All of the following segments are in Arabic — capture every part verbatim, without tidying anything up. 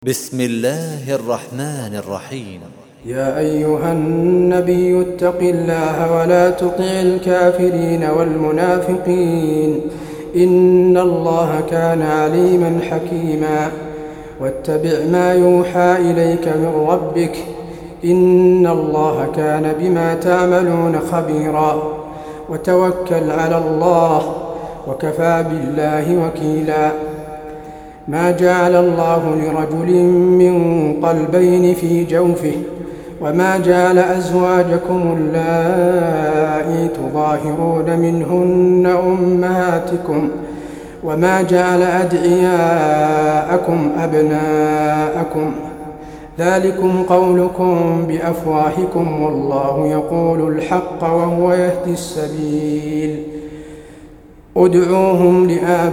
بسم الله الرحمن الرحيم. يا أيها النبي اتق الله ولا تطع الكافرين والمنافقين إن الله كان عليما حكيما. واتبع ما يوحى إليك من ربك إن الله كان بما تعملون خبيرا. وتوكل على الله وكفى بالله وكيلا. ما جعل الله لرجل من قلبين في جوفه وما جعل أزواجكم اللائي تظاهرون منهن أمهاتكم وما جعل أدعياءكم أبناءكم ذلكم قولكم بأفواهكم والله يقول الحق وهو يهدي السبيل. ادعوهم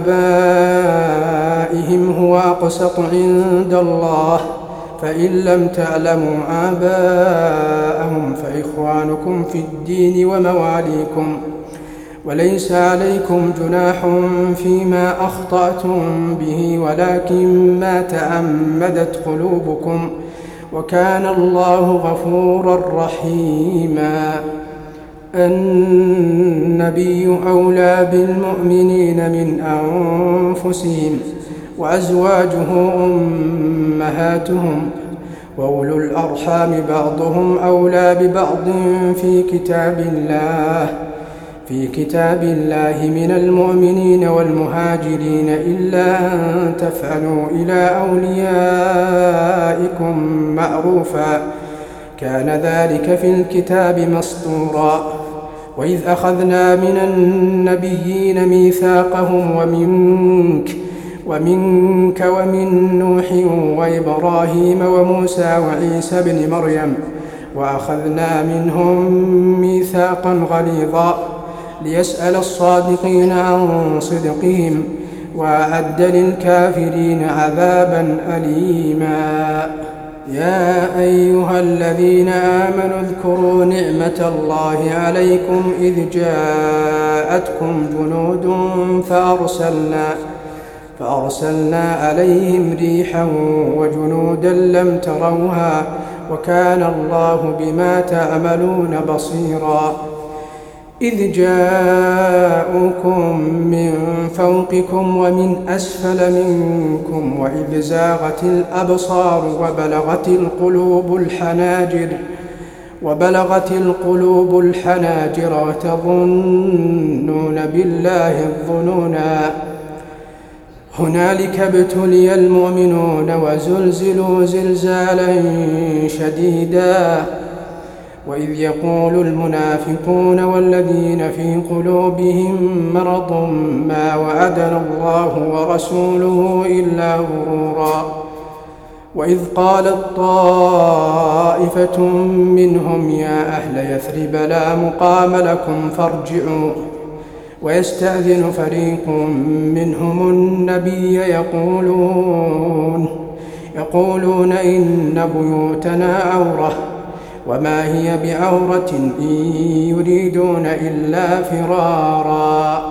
لآبائهم هو أقسط عند الله فإن لم تعلموا آباءهم فإخوانكم في الدين ومواليكم وليس عليكم جناح فيما أخطأتم به ولكن ما تعمدت قلوبكم وكان الله غفورا رحيما. النبي أولى بالمؤمنين من أنفسهم وأزواجه أمهاتهم وأولو الأرحام بعضهم أولى ببعض في كتاب الله في كتاب الله من المؤمنين والمهاجرين إلا أن تفعلوا إلى أوليائكم معروفا كان ذلك في الكتاب مسطورا. وإذ أخذنا من النبيين ميثاقهم ومنك ومنك ومن نوح وإبراهيم وموسى وعيسى بن مريم وأخذنا منهم ميثاقا غليظا ليسأل الصادقين عن صدقهم وأعد للكافرين عذابا أليما. يا أيها الذين آمنوا اذكروا نعمة الله عليكم إذ جاءتكم جنود فأرسلنا, فأرسلنا عليهم ريحا وجنودا لم تروها وكان الله بما تعملون بصيرا. إذ جاءوكم من فوقكم ومن أسفل منكم وإذ زاغت الأبصار وبلغت القلوب الحناجر وبلغت القلوب الحناجر وتظنون بالله الظنونا. هنالك ابتلي المؤمنون وزلزلوا زلزالا شديدا. وإذ يقول المنافقون والذين في قلوبهم مرض ما وعدنا الله ورسوله إلا غرورا. وإذ قالت طائفة منهم يا أهل يثرب لا مقام لكم فارجعوا ويستأذن فريق منهم النبي يقولون, يقولون إن بيوتنا عورة وما هي بعورة إن يريدون إلا فرارا.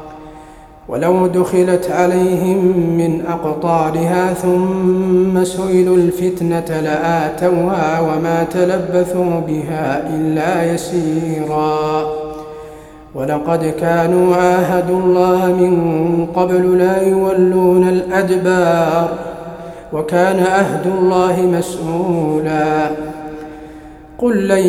ولو دخلت عليهم من أقطارها ثم سئلوا الفتنة لآتوها وما تلبثوا بها إلا يسيرا. ولقد كانوا عاهدوا الله من قبل لا يولون الأدبار وكان عهد الله مسؤولا. قل لن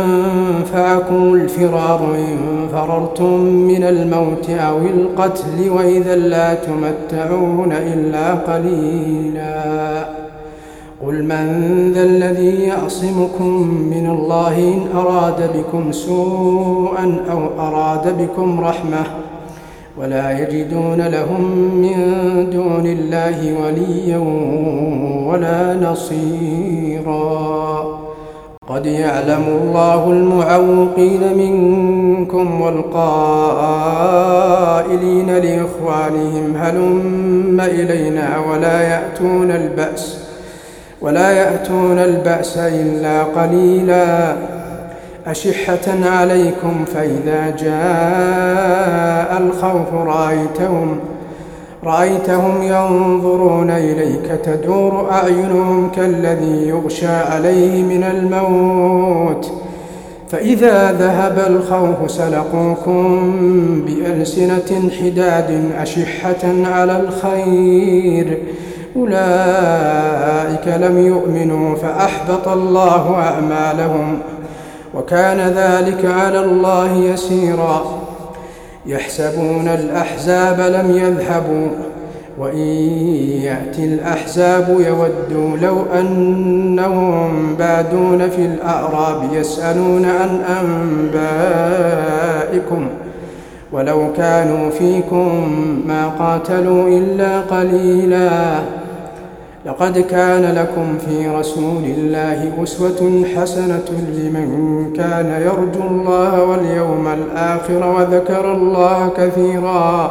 ينفعكم الفرار إن فررتم من الموت أو القتل وإذا لا تمتعون إلا قليلا. قل من ذا الذي يعصمكم من الله إن أراد بكم سوءا أو أراد بكم رحمة ولا يجدون لهم من دون الله وليا ولا نصيرا. قد يعلم الله المعوقين منكم والقائلين لإخوانهم هلم إلينا ولا يأتون البأس ولا يأتون البأس إلا قليلا. أشحة عليكم فإذا جاء الخوف رأيتهم رأيتهم ينظرون إليك تدور أعينهم كالذي يغشى عليه من الموت، فإذا ذهب الخوف سلقوكم بألسنة حداد أشحة على الخير، أولئك لم يؤمنوا فأحبط الله أعمالهم، وكان ذلك على الله يسيرا. يحسبون الأحزاب لم يذهبوا، وإن يأتي الأحزاب يودوا لو أنهم بادون في الأعراب يسألون عن أنبائكم، ولو كانوا فيكم ما قاتلوا إلا قليلا. لقد كان لكم في رسول الله أسوة حسنة لمن كان يرجو الله واليوم الآخر وذكر الله كثيرا.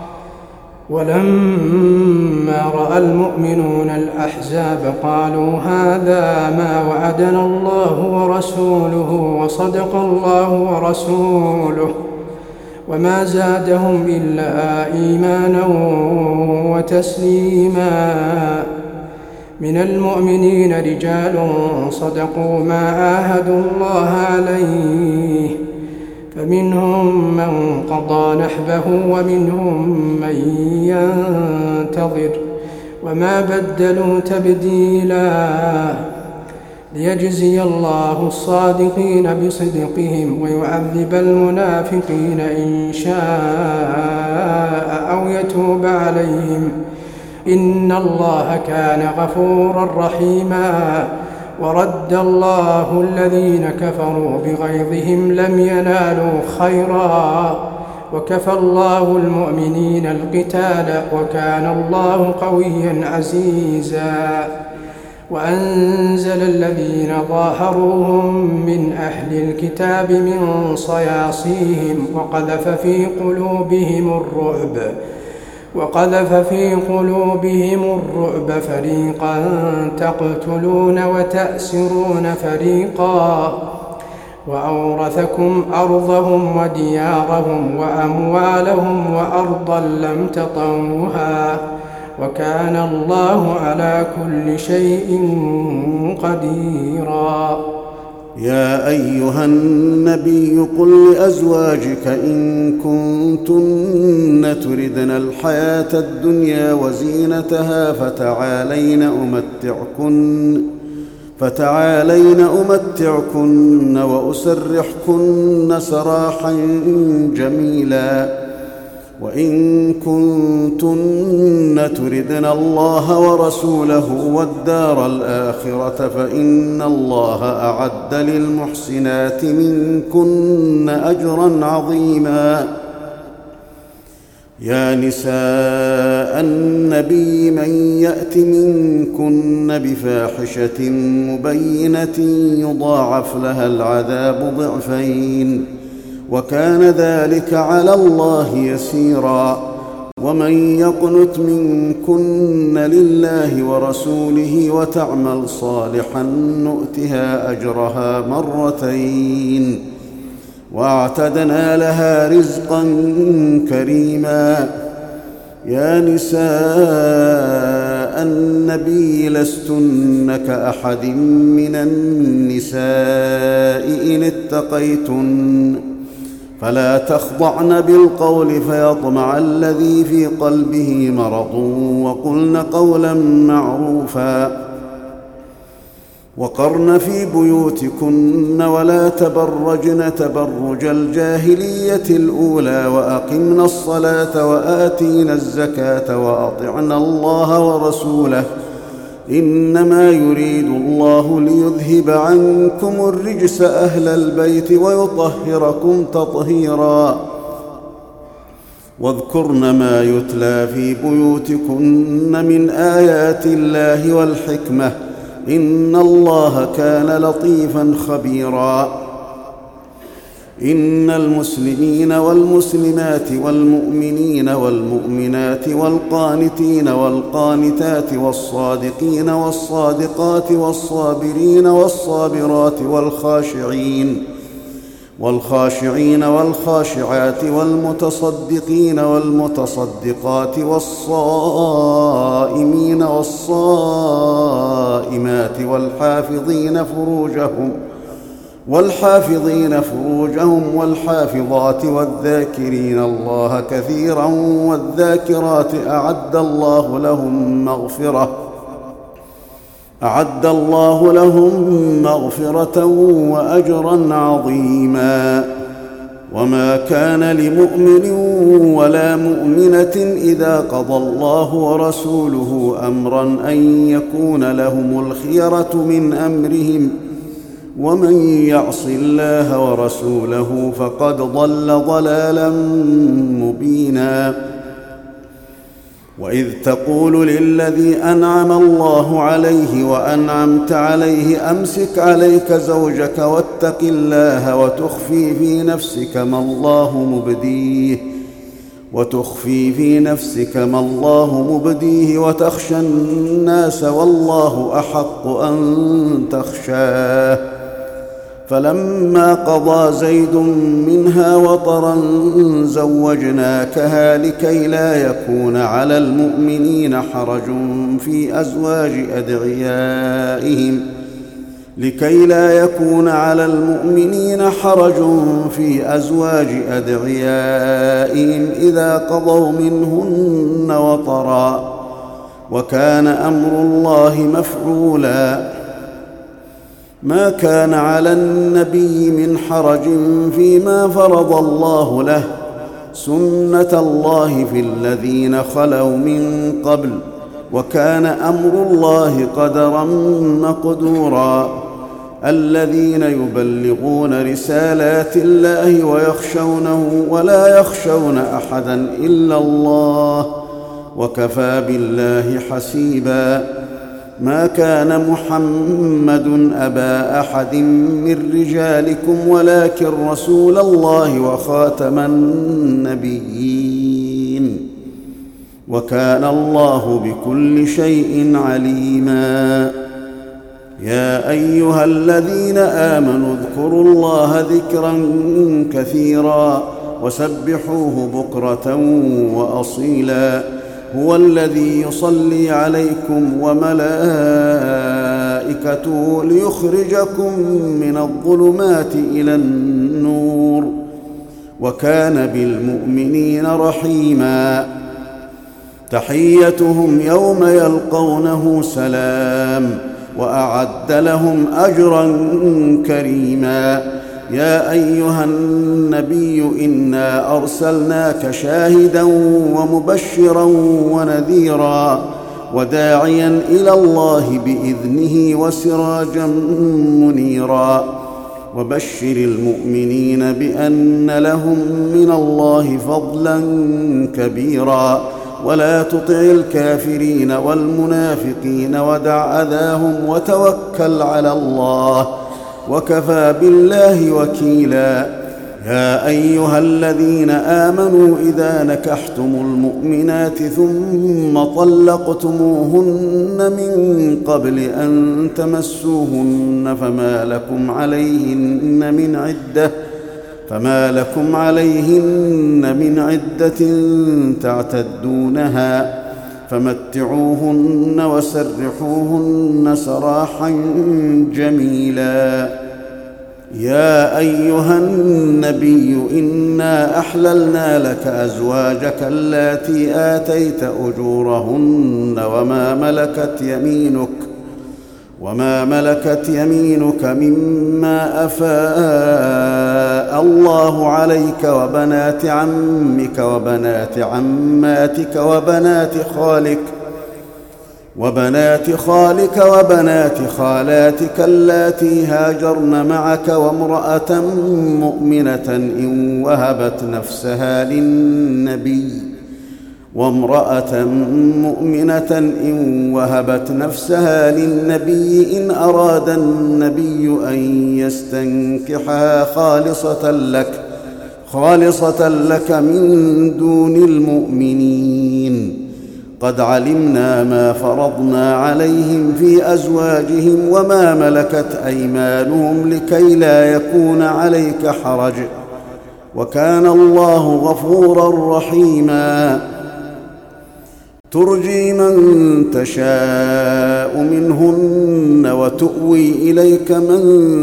ولما رأى المؤمنون الأحزاب قالوا هذا ما وعدنا الله ورسوله وصدق الله ورسوله، وما زادهم إلا إيمانا وتسليما. من المؤمنين رجال صدقوا ما عاهدوا الله عليه، فمنهم من قضى نحبه ومنهم من ينتظر، وما بدلوا تبديلا، ليجزي الله الصادقين بصدقهم ويعذب المنافقين إن شاء أو يتوب عليهم، إن الله كان غفورا رحيما. ورد الله الذين كفروا بغيظهم لم ينالوا خيرا، وكفى الله المؤمنين القتال، وكان الله قويا عزيزا. وأنزل الذين ظاهروهم من أهل الكتاب من صياصيهم وقذف في قلوبهم الرعب وقذف في قلوبهم الرعب فريقا تقتلون وتأسرون فريقا، وأورثكم أرضهم وديارهم وأموالهم وأرضا لم تطئوها، وكان الله على كل شيء قديرا. يا أيها النبي قل لأزواجك إن كنتن تردن الحياة الدنيا وزينتها فتعالين أمتعكن فتعالين أمتعكن وأسرحكن سراحا جميلا، وإن كنتن تردن الله ورسوله والدار الآخرة فإن الله أعد للمحسنات منكن أجرا عظيما. يا نساء النبي من يأت منكن بفاحشة مبينة يضاعف لها العذاب ضعفين، وكان ذلك على الله يسيرا. ومن يقنت منكن لله ورسوله وتعمل صالحا نؤتها أجرها مرتين، واعتدنا لها رزقا كريما. يا نساء النبي لستن كأحد من النساء إن اتقيتن، فلا تخضعن بالقول فيطمع الذي في قلبه مرض، وقلن قولا معروفا. وقرن في بيوتكن ولا تبرجن تبرج الجاهلية الأولى، وأقمن الصلاة وآتينا الزكاة وأطعنا الله ورسوله، إنما يريد الله ليذهب عنكم الرجس أهل البيت ويطهركم تطهيرا. واذكرن ما يتلى في بيوتكن من آيات الله والحكمة، إن الله كان لطيفا خبيرا. إن المسلمين والمسلمات والمؤمنين والمؤمنات والقانتين والقانتات والصادقين والصادقات والصابرين والصابرات والخاشعين والخاشعين والخاشعات والمتصدقين والمتصدقات والصائمين والصائمات والحافظين فروجهم والحافظين فروجهم والحافظات والذاكرين الله كثيرا والذاكرات أعد الله لهم مغفرة أعد الله لهم مغفرة وأجرا عظيما. وما كان لمؤمن ولا مؤمنة إذا قضى الله ورسوله أمرا أن يكون لهم الخيرة من أمرهم ومن يعص الله ورسوله فقد ضل ضلالا مبينا. وإذ تقول للذي أنعم الله عليه وأنعمت عليه أمسك عليك زوجك واتق الله وتخفي في نفسك ما الله مبديه وتخفي في نفسك ما الله مبديه وتخشى الناس والله أحق أن تخشاه. فلما قضى زيد منها وطرا زوجناكها لكي لا يكون على المؤمنين حرج في أزواج أدعيائهم لكي لا يكون على المؤمنين حرج في أزواج أدعيائهم إذا قضوا منهن وطرا وكان أمر الله مفعولا. ما كان على النبي من حرج فيما فرض الله له سنة الله في الذين خلوا من قبل وكان أمر الله قدرا مقدورا. الذين يبلغون رسالات الله ويخشونه ولا يخشون أحدا إلا الله وكفى بالله حسيبا. ما كان محمد أبا أحد من رجالكم ولكن رسول الله وخاتم النبيين وكان الله بكل شيء عليما. يا أيها الذين آمنوا اذكروا الله ذكرا كثيرا وسبحوه بكرة وأصيلا. هو الذي يصلي عليكم وملائكته ليخرجكم من الظلمات إلى النور وكان بالمؤمنين رحيما. تحيتهم يوم يلقونه سلام وأعد لهم أجرا كريما. يا أيها النبي إنا أرسلناك شاهدا ومبشرا ونذيرا وداعيا إلى الله بإذنه وسراجا منيرا. وبشر المؤمنين بأن لهم من الله فضلا كبيرا ولا تطع الكافرين والمنافقين ودع أذاهم وتوكل على الله وكفى بالله وكيلا. يا أيها الذين آمنوا إذا نكحتم المؤمنات ثم طلقتموهن من قبل أن تمسوهن فما لكم عليهن من عدة فما لكم عليهن من عدة تعتدونها فمتعوهن وسرحوهن سراحا جميلا. يا أيها النبي إنا أحللنا لك أزواجك اللاتي آتيت أجورهن وما ملكت يمينك وما ملكت يمينك مما أفاء الله عليك وبنات عمك وبنات عماتك وبنات خالك وبنات خالك وبنات خالاتك اللاتي هاجرن معك وامرأة مؤمنة إن وهبت نفسها للنبي وامرأة مؤمنة إن وهبت نفسها للنبي إن أراد النبي أن يستنكحها خالصة لك خالصة لك من دون المؤمنين قد علمنا ما فرضنا عليهم في أزواجهم وما ملكت أيمانهم لكي لا يكون عليك حرج وكان الله غفورا رحيما ترجي من تشاء منهن وتؤوي إليك من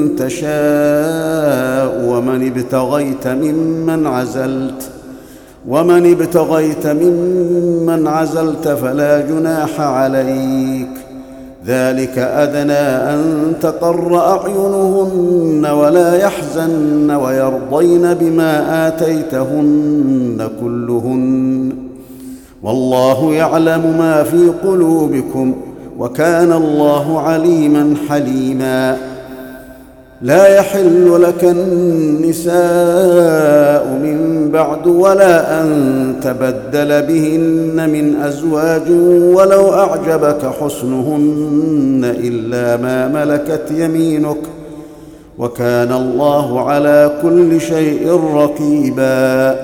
تشاء ومن ابتغيت ممن عزلت ومن ابتغيت ممن عزلت فلا جناح عليك ذلك أدنى أن تقر أعينهن ولا يحزن ويرضين بما آتيتهن كلهن والله يعلم ما في قلوبكم وكان الله عليما حليما لا يحل لك النساء من بعد ولا أن تبدل بهن من أزواج ولو أعجبك حسنهن إلا ما ملكت يمينك وكان الله على كل شيء رقيبا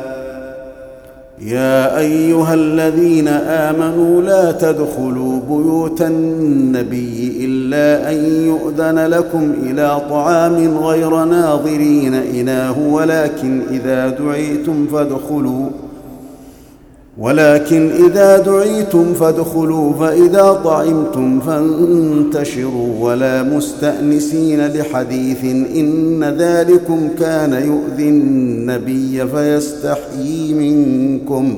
يا أيها الذين آمنوا لا تدخلوا بيوت النبي إلا أن يؤذن لكم إلى طعام غير ناظرين إناه ولكن إذا دعيتم فادخلوا ولكن إذا دعيتم فادخلوا فإذا طعمتم فانتشروا ولا مستأنسين لحديث إن ذلكم كان يؤذي النبي فيستحيي منكم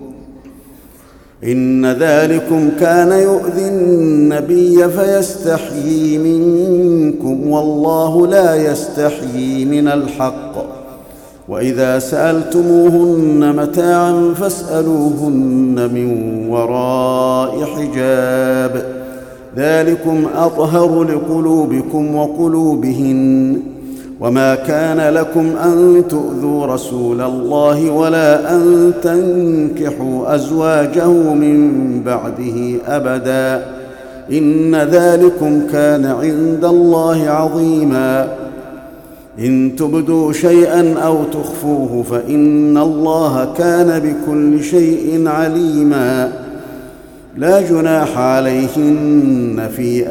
إن ذلكم كان يؤذي النبي فيستحيي منكم والله لا يستحيي من الحق وإذا سألتموهن متاعا فاسألوهن من وراء حجاب ذلكم أطهر لقلوبكم وقلوبهن وما كان لكم أن تؤذوا رسول الله ولا أن تنكحوا أزواجه من بعده أبدا إن ذلكم كان عند الله عظيما إن تبدوا شيئا أو تخفوه فإن الله كان بكل شيء عليما لا جناح عليهن في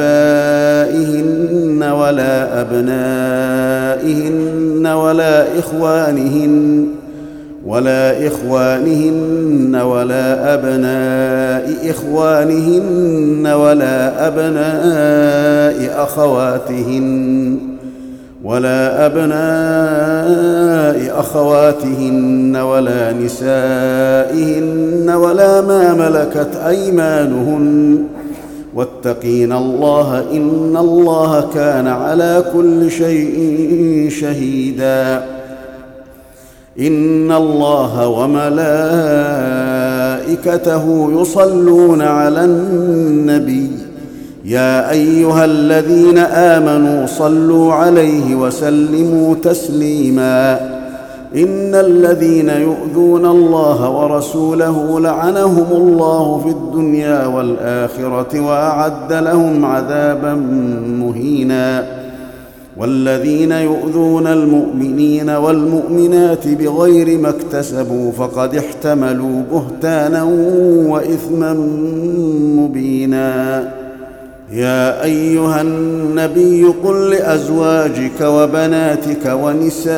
آبائهن ولا أبنائهن ولا إخوانهن ولا إخوانهن ولا أبناء إخوانهن ولا أبناء أخواتهن ولا أبناء أخواتهن ولا نسائهن ولا ما ملكت أيمانهن واتقين الله إن الله كان على كل شيء شهيدا إن الله وملائكته يصلون على النبي يا أيها الذين آمنوا صلوا عليه وسلموا تسليما إن الذين يؤذون الله ورسوله لعنهم الله في الدنيا والآخرة وأعد لهم عذابا مهينا والذين يؤذون المؤمنين والمؤمنات بغير ما اكتسبوا فقد احتملوا بهتانا وإثما مبينا يا أيها النبي قل لأزواجك وبناتك ونساء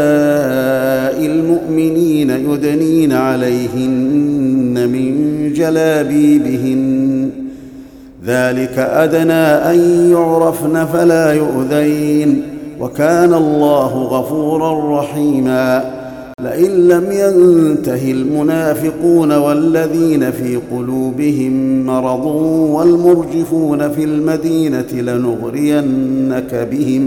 المؤمنين يدنين عليهن من جلابيبهن ذلك أدنى أن يعرفن فلا يؤذين وكان الله غفورا رحيما لئن لم ينته المنافقون والذين في قلوبهم مرض والمرجفون في المدينة لنغرينك بهم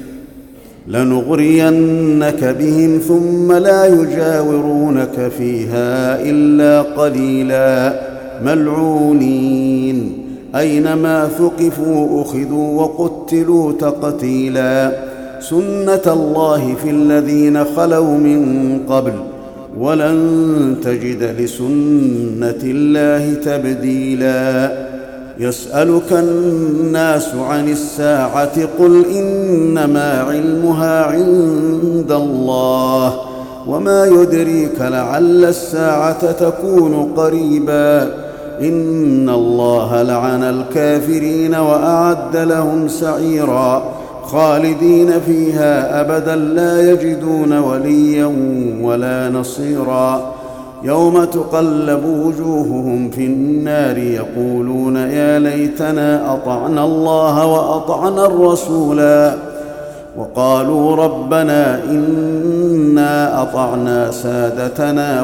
لنغرينك بهم ثم لا يجاورونك فيها إلا قليلا ملعونين أينما ثقفوا أخذوا وقتلوا تقتيلا سنة الله في الذين خلوا من قبل ولن تجد لسنة الله تبديلا يسألك الناس عن الساعة قل إنما علمها عند الله وما يدريك لعل الساعة تكون قريبا إن الله لعن الكافرين وأعد لهم سعيرا خالدين فيها أبدا لا يجدون وليا ولا نصيرا يوم تقلب وجوههم في النار يقولون يا ليتنا أطعنا الله وأطعنا الرسولا وقالوا ربنا إنا أطعنا سادتنا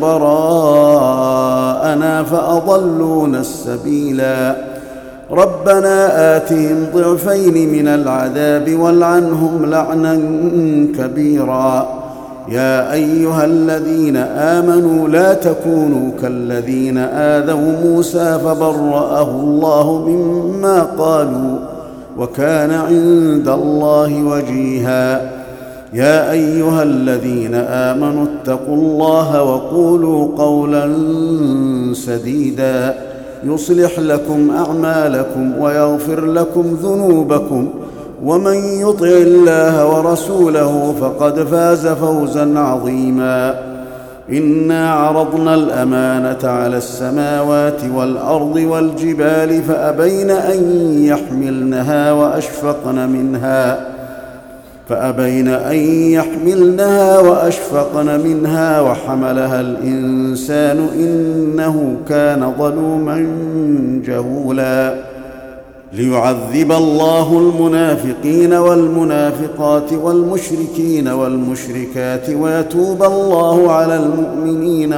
وكبراءنا فأضلونا السبيلا ربنا آتهم ضعفين من العذاب والعنهم لعنا كبيرا يا أيها الذين آمنوا لا تكونوا كالذين آذوا موسى فبرأه الله مما قالوا وكان عند الله وجيها يا أيها الذين آمنوا اتقوا الله وقولوا قولا سديدا يصلح لكم أعمالكم ويغفر لكم ذنوبكم ومن يطع الله ورسوله فقد فاز فوزا عظيما إنا عرضنا الأمانة على السماوات والأرض والجبال فأبين أن يحملنها وأشفقن منها فأبين أن يحملنها وأشفقن منها وحملها الإنسان إنه كان ظلوما جهولا ليعذب الله المنافقين والمنافقات والمشركين والمشركات ويتوب الله على المؤمنين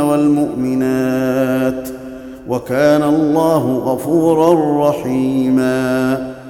والمؤمنات وكان الله غفورا رحيما